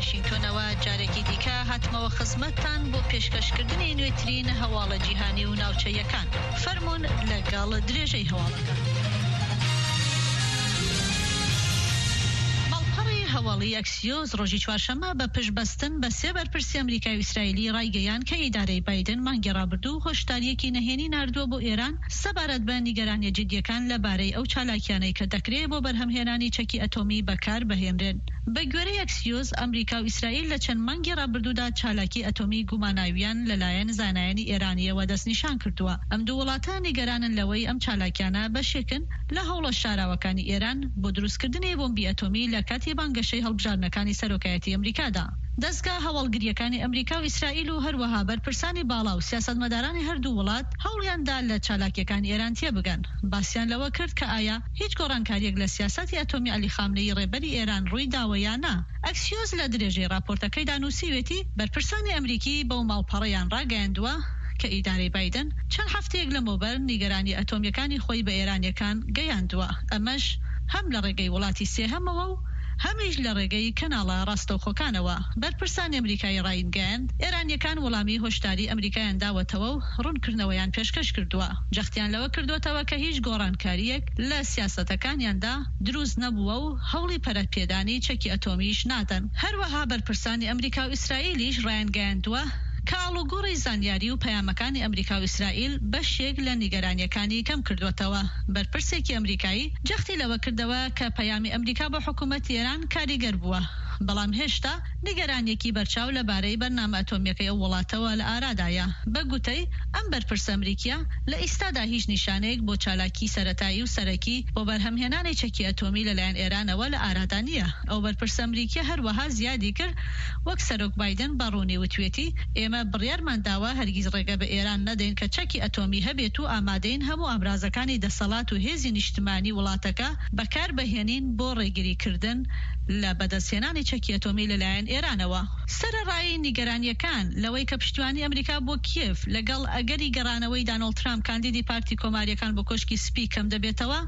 واشنگتنەوە جارێکی دیکە هاتمەوە خزمەتتان بۆ پێشکەشکردنی نوێترین هەواڵە جیهانی و ناوچەیەکان. فەرموون لەگەڵ درێژەی هەواڵەکان. هەواڵی ئەکسیۆز ڕۆژی چوارشەمە بە پشتبەستن بە سێ بەرپرسی ئەمریکای و ئیسرائیلی ڕایگەیان کە ئیدارەی بایدن مانگی ڕابردوو هۆشداریەکی نهێنی ناردووە بۆ ئێران سەبارەت بە نیگەرانیە جدیەکان لەبارەی ئەو چالاکیانەی کە دەکرێت بۆ بەرهەمهێنانی چەکی ئەتۆمی بەکار بەهێنرێن. بە گوێرەی ئەکسیۆز ئەمریکا و ئیسرائیل لە چەند مانگی ڕابردوودا چالاکی ئەتۆمی گوماناویان لەلایەن زانایانی ئێرانیەوە دەستنیشان کردووە. ئەم دوو وڵاتە نیگەرانن لەوەی ئەم چالاکیانە بەشێکن لە هەوڵە شاراوەکانی ئێران بۆ دروستکردنی بۆمبی ئەتۆمی لە کاتی بانگەشەی هەڵبژارنەکانی سەرۆکایەتی ئەمریکادا. دەستگا هەواڵگریەکانی ئەمریکا و ئیسرائیل و هەروەها بەرپرسانی باڵا و سیاسەتمەدارانی هەردوو وڵات هەوڵیاندا لە چالاکیەکانی ئێران تێبگەن. باسییان لەوە کرد کە ئایا هیچ گۆڕانکاریەک لە سیاسەتی ئەتۆمی عەلی خامنەیی ڕێبەری ئێران ڕووی داوە یان نا. ئەکسیۆز لە درێژەی راپۆرتەکەیدا نووسیوێتی بەرپرسانی ئەمریکی بەو ماڵپەڕەیان ڕاگەیاندووە کە ئیدارەی بایدن چەند هەفتەیەک لەمەوبەر نیگەرانی ئەتۆمیەکانی خۆی بە ئێرانیەکان گەیاندووە. ئەمەش هەم لە ڕێگەی وڵاتی سێهەمەوە و هەمیش لە ڕێگەی کەناڵە ڕاستەوخۆکانەوە. بەرپرسانی ئەمریکایی ڕاینگەیاند ئێرانیەکان وەڵامی هۆشداری ئەمریکایان داوەتەوە و ڕوونکردنەوەیان پێشکەش کردووە. جەختیان لەوە کردوتەوە کە هیچ گۆڕانکاریەک لە سیاسەتەکانیاندا دروست نەبووە و هەوڵی پەرەپێدانی چەکی ئەتۆمیش نادەن. هەروەها بەرپرسانی ئەمریکا و ئیسرائیلیش ڕاینگەیاندووە کە ئاڵوگۆڕی زانیاری و پەیامەکانی ئەمریکا و ئیسرائیل بەشێک لە نیگەرانیەکانی کەم کردوێتەوە. بەرپرسێکی ئەمریکایی جەختی لەوە کردەوە کە پەیامی ئەمریکا بە حکوومەتی ئێران کاریگەر بووە، بەڵام هێشتا نیگەرانیەکی بەرچاو لەبارەی بەرنامە ئەتۆمیەکەی ئەو وڵاتەوە لە ئارادایە. بە گوتەی ئەم بەرپرسە ئەمریکیە لە ئیستادا هیچ نیشانەیەک بۆ چالاکی سەرەتایی و سەرەکی بۆ بەرهەمهێنانی چەکی ئەتۆمی لەلایەن ئێرانەوە لە ئارادا نییە. ئەو بەرپرسە ئەمریکیە هەروەها زیادی کرد وەک سەرۆک بایدن بەڕوونی وتوێتی ئێمە بڕیارمان داوە هەرگیز ڕێگە بە ئێران نەدەین کە چەکی ئەتۆمی هەبێت و ئامادەین هەموو ئامرازەکانی دەسەڵات و هێزی نیشتمانی وڵاتەکە بەکار بەهێنین بۆ ڕێگریکردن لە بەدەستهێنانی چەکی ئەتۆمی لەلایەن ئێرانەوە. سەرەڕای نیگەرانیەکان لەوەی کە پشتیوانی ئەمریکا بۆ کیف لەگەڵ ئەگەری گەڕانەوەی دانەڵد ترامپ کاندیدی پارتی کۆماریەکان بۆ کۆشکی سپی کەم دەبێتەوە،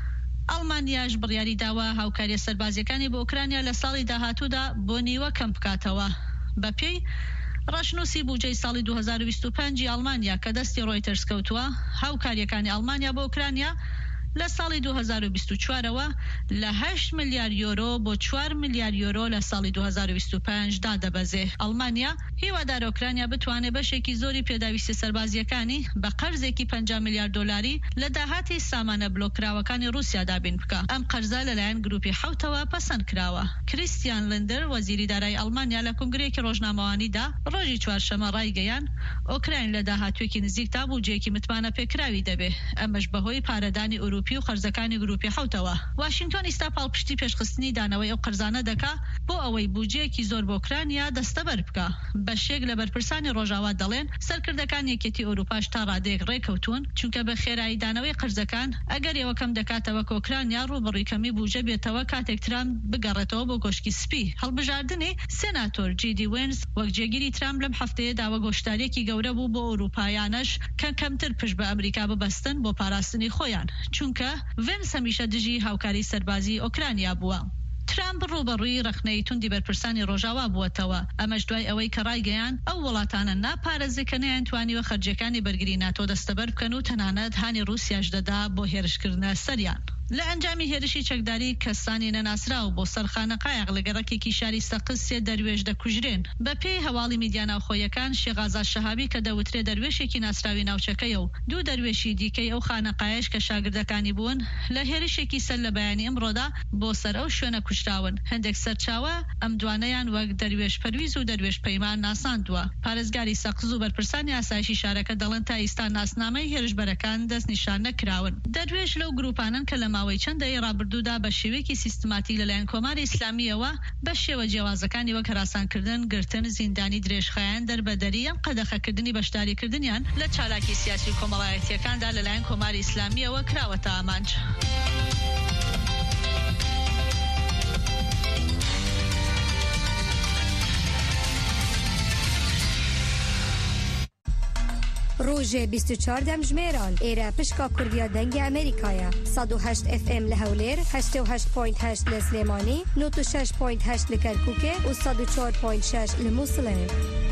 ئەڵمانیاش بڕیاری داوە هاوکاریە سەربازیەکانی بۆ ئوکرانیا لە ساڵی داهاتوودا بۆ نیوە کەم بکاتەوە. بەپێی ڕاشنووسی بودجەی ساڵی 2025 ئەڵمانیا کە دەستی ڕۆیتەرز کەوتووە، هاوکاریەکانی ئەڵمانیا بۆ ئوکرانیا لە ساڵی 2024ەوە لە 8 ملیار یۆرۆ بۆ 4 ملیار یۆرۆ لە ساڵی 2025 دادەبەزێ. ئەڵمانیا هیوادارە ئوکرانیا بتوانێت بەشێکی زۆری پێداویستی سەربازیەکانی بە قەرزێکی 50 میلیارد دۆلاری لە داهاتی سامانە بلۆکراوەکانی رووسیا دابین بکە. ئەم قەرزە لەلایەن گروپی حوتەوە پەسەند کراوە. کریستیان لندر وەزیری دارایی ئەڵمانیا لە کنگرەیەکی ڕۆژنامەوانیدا ڕۆژی چوارشەمە ڕایگەیاند ئۆکراین لە داهاتوێکی نزیکدا بودجەیەکی متمانە پێکراوی دەبێت. ئەمەش بەهۆی پارەدانی و قەرزەکانی گروپی حوتەوە. واشنگتن ئێستا پاڵپشتی پێشخستنی دانەوەی ئەو قەرزانە دەکا بۆ ئەوەی بودجەیەکی زۆر بۆ ئوکرانیا دەستەبەر بکە. بەشێک لە بەرپرسانی ڕۆژاوا دەڵێن سەرکردەکان یەکێتی ئەوروپاش تا ڕادەیەک ڕێکەوتون چونکە بە خێرایی دانەوەی قەرزەکان ئەگەر ئێوە کەم دەکاتەوە کە ئوکرانیا ڕووبەڕووی کەمی بودجە بێتەوە کاتێک ترامپ بگەڕێتەوە بۆ کۆشکی سپی. هەڵبژاردنی سێناتۆر جیدی وێنز وەک جێگیری ترامپ لەم هەفتەیە داوە گۆشتارێکی گەورە بوو بۆ ئەوروپایانەش کە کەمتر پشت بە ئەمریکا ببەستن بۆ پاراستنی خۆیان، چونکە ڤێنس هەمیشە دژی هاوکاری سەربازی ئۆکرانیا بووە. ترامپ ڕوبەڕووی ڕخنەی توندی بەرپرسانی ڕۆژاوا بووەتەوە. ئەمەش دوای ئەوەی کە ڕایگەیان ئەو وڵاتانە ناپارێزی کە نەیانتوانیوە خەرجیەکانی بەرگری ناتۆ دەستەبەر بکەن و تەنانەت هانی رووسیاش دەدا بۆ هێرشکردنە سەریان. لە ئەنجامی هێرشی چەکداری کەسانی نەناسراو بۆ سەرخانە قایق لە گەڕەکێکی شاری سەقز سێ دەروێش دەکوژرێن. بە پێی هەواڵی میدیا ناوخۆیەکان شێغازا شەهابی کە دەوترێت دەروێشێکی ناسراوی ناوچەکەیە و دوو دەروێشی دیکەی ئەو خانەقایەش کە شاگردەکانی بوون لە هێرشێکی سەر لە بەیانی ئەمڕۆدا بۆ سەر ئەو شوێنە کوژراون. هەندێک سەرچاوە ئەم دوانەیان وەک دەروێش پەرویز و دەروێش پەیمان ناساندووە. پارێزگاری سەقز و بەرپرسانی ئاسایشی شارەکە دەڵێن تا ئێستا ناسنامەی هێرشبەرەکان دەست نیشان نەکراون. دەروێش لەو گروپانن کە لە ماوەی چەندەی ڕابردوودا بە شێوەیەکی سیستماتی لەلایەن کۆماری ئیسلامیەوە بە شێوە جیاوازەکانی وەک هەراسانکردن، گرتن، زیندانی، درێژخایەن، دەربەدەری یان قەدەخەکردنی بەشداریکردنیان لە چالاکی سیاسی و کۆمەڵایەتیەکاندا لەلایەن کۆماری ئیسلامیەوە کراوەتە ئامانج. روژه 24 دمجمیران ایره پشکا کردیا دنگ امریکایا 108 FM لهولیر 88.8 لسلیمانی 96.8 لکرکوکه و 104.6 لموصله.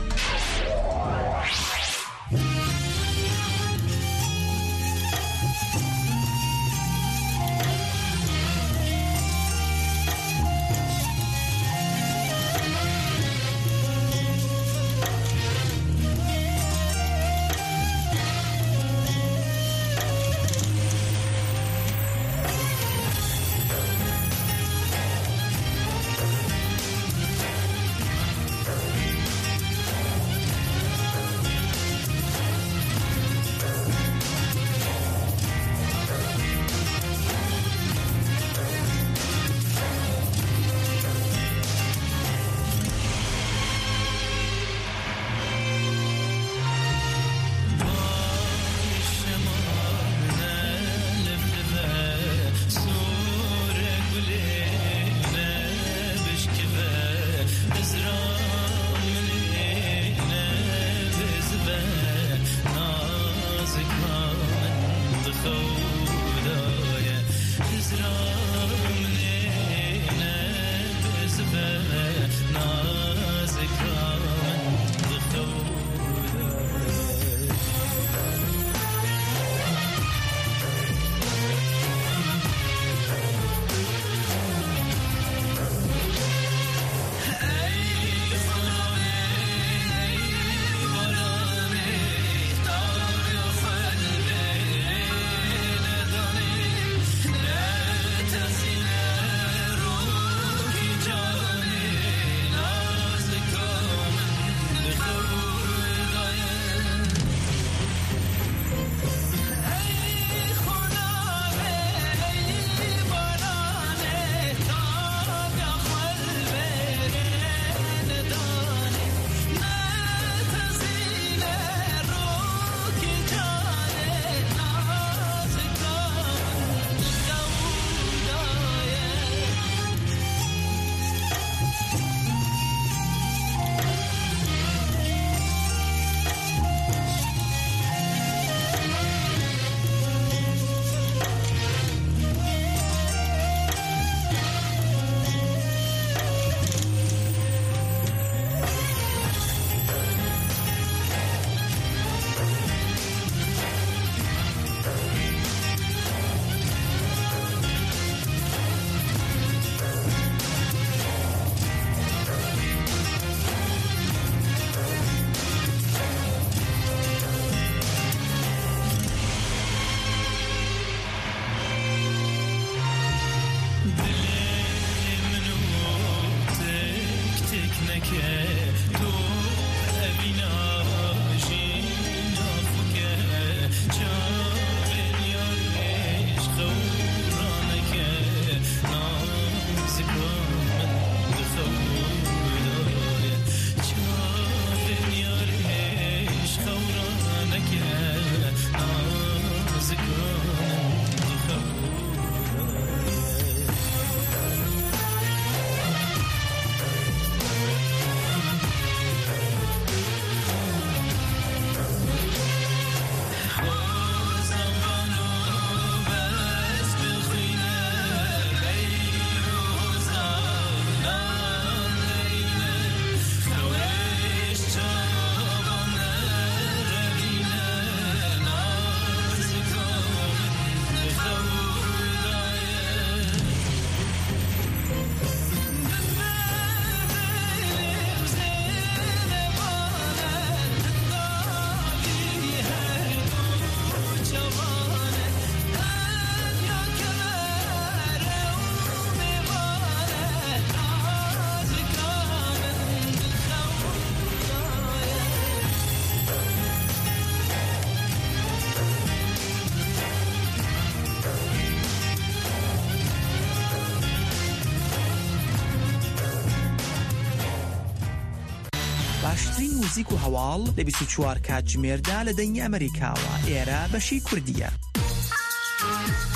باشترین موزیک و هەواڵ لە 24 کاتژمێردا لە دەنگی ئەمریکاوە ئێرە بەشی کوردیە.